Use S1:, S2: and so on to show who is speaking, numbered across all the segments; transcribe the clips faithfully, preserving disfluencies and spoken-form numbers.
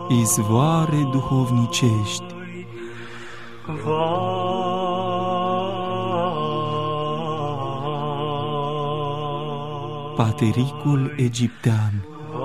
S1: izvoare duhovnicești. Patericul egiptean.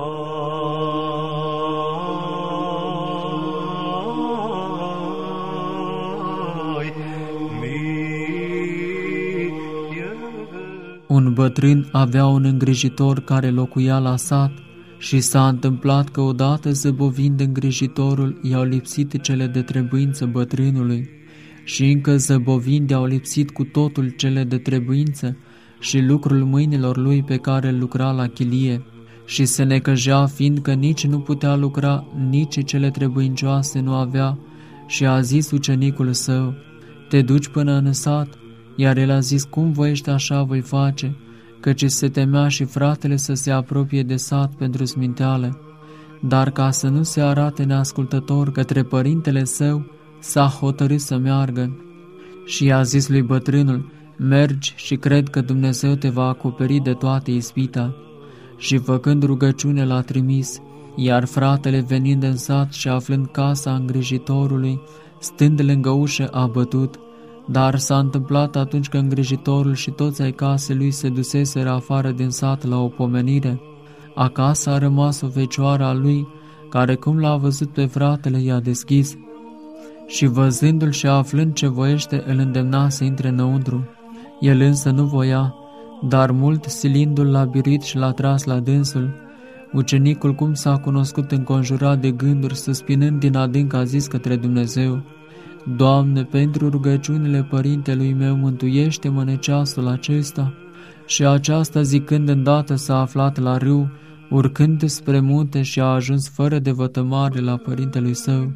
S2: Un bătrân avea un îngrijitor care locuia la sat și s-a întâmplat că odată zăbovind îngrijitorul i-au lipsit cele de trebuință bătrânului și încă zăbovind i-au lipsit cu totul cele de trebuință și lucrul mâinilor lui pe care îl lucra la chilie și se necăjea fiindcă nici nu putea lucra, nici cele trebuincioase nu avea și a zis ucenicul său: te duci până în sat? Iar el a zis: cum voiești așa voi face, căci se temea și fratele să se apropie de sat pentru sminteală. Dar ca să nu se arate neascultător către părintele său, s-a hotărât să meargă. Și i-a zis lui bătrânul: mergi și cred că Dumnezeu te va acoperi de toate ispita. Și făcând rugăciune l-a trimis, iar fratele venind în sat și aflând casa îngrijitorului, stând lângă ușă a bătut. Dar s-a întâmplat atunci că îngrijitorul și toți ai casei lui se duseseră afară din sat la o pomenire. Acasă a rămas o fecioară a lui, care cum l-a văzut pe fratele i-a deschis. Și văzându-l și aflând ce voiește, îl îndemna să intre înăuntru. El însă nu voia, dar mult silindu-l l-a biruit și l-a tras la dânsul. Ucenicul, cum s-a cunoscut înconjurat de gânduri, suspinând din adânc, a zis către Dumnezeu: Doamne, pentru rugăciunile părintelui meu, mântuiește-mă în ceasul acesta. Și aceasta zicând, îndată s-a aflat la râu, urcând spre munte și a ajuns fără de vătămare la părintelui său.